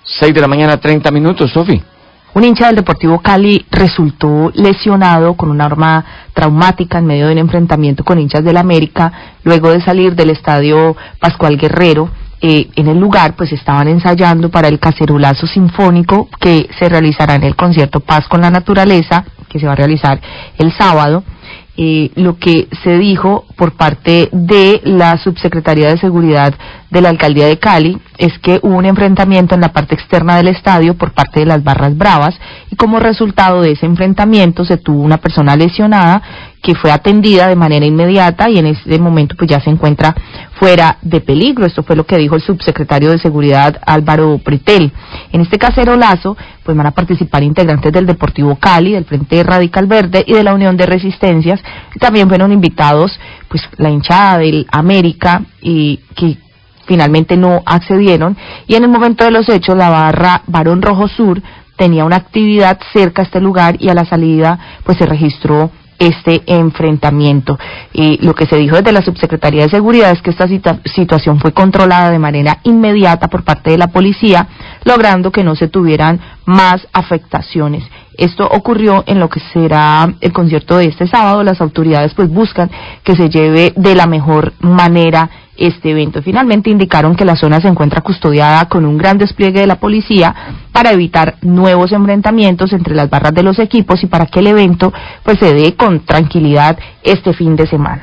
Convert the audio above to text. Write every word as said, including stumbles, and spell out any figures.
Seis de la mañana, treinta minutos, Sofi. Un hincha del Deportivo Cali resultó lesionado con un arma traumática en medio de un enfrentamiento con hinchas del América, luego de salir del estadio Pascual Guerrero. Eh, en el lugar pues estaban ensayando para el cacerolazo sinfónico que se realizará en el concierto Paz con la Naturaleza, que se va a realizar el sábado. Eh, lo que se dijo por parte de la Subsecretaría de Seguridad de la Alcaldía de Cali es que hubo un enfrentamiento en la parte externa del estadio por parte de las barras bravas, y como resultado de ese enfrentamiento se tuvo una persona lesionada que fue atendida de manera inmediata y en este momento pues ya se encuentra fuera de peligro. Esto fue lo que dijo el subsecretario de Seguridad, Álvaro Pretel. En este cacerolazo pues van a participar integrantes del Deportivo Cali, del Frente Radical Verde y de la Unión de Resistencias. También fueron invitados pues la hinchada del América, y que finalmente no accedieron, y en el momento de los hechos la barra Barón Rojo Sur tenía una actividad cerca a este lugar y a la salida pues se registró este enfrentamiento. Y lo que se dijo desde la Subsecretaría de Seguridad es que esta situa- situación fue controlada de manera inmediata por parte de la policía, logrando que no se tuvieran más afectaciones. Esto ocurrió en lo que será el concierto de este sábado. Las autoridades pues buscan que se lleve de la mejor manera este evento. Finalmente indicaron que la zona se encuentra custodiada con un gran despliegue de la policía para evitar nuevos enfrentamientos entre las barras de los equipos y para que el evento pues se dé con tranquilidad este fin de semana.